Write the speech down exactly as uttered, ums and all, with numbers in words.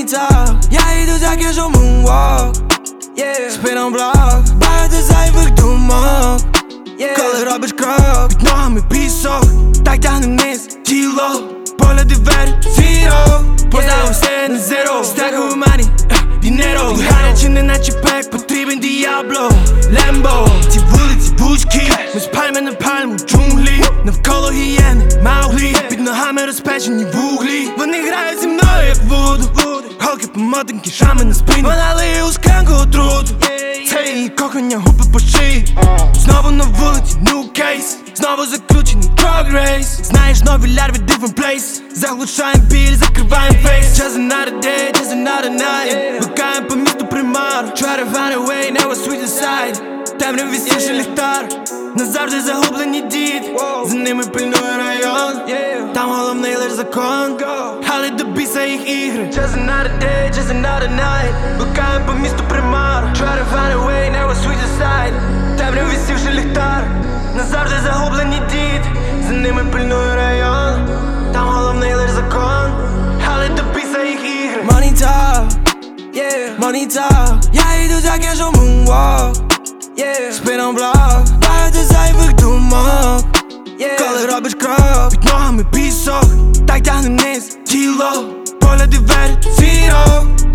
Money talk, я йду за кешом moonwalk, yeah. Спином блок, багато зайвих думок, yeah. Коли робиш крок, під ногами пісок, так тягне вниз тіло, погляди вверх, зіро. Поставив все на зеро, стягую мані, дінеро. Гаряче не наче пек, потрібен діабло, Лембо. Ці вулиці вузькі, ми з пальми на пальму в джунглі. Навколо гієни, мауглі, під ногами розпечені вуглі. Вони грають зі мною як вуду, голки помотанки, шами на спині. Вона лиє у склянку отруту, це її кохання губи по шиї. Знову на вулиці, new case, знову заключений drug race. Знаєш нові лярви, different place. Заглушаєм біль, закриваєм фейс. Just another day, just another night. Блукаєм по місту примар. Try to find a way, now I switch the side. Темряві висівши ліхтар, назавжди загублені дід. За ними пильнує район, там головний лиш закон. Але до біса їх ігри. Just another day, just another night. Блукаєм по місту примар. Try to find a way, now I switch the side. Темряві висівши ліхтар, назавжди загублені дід. За ними пильнує район, там головний лиш закон. Але до біса їх ігри. Money talk, yeah. Money talk, я йду за кешом moonwalk, yeah. Спином блок, багато зайвих думок, yeah. Коли робиш крок, під ногами пісок, так тягне вниз тіло, погляди вверх, зіро.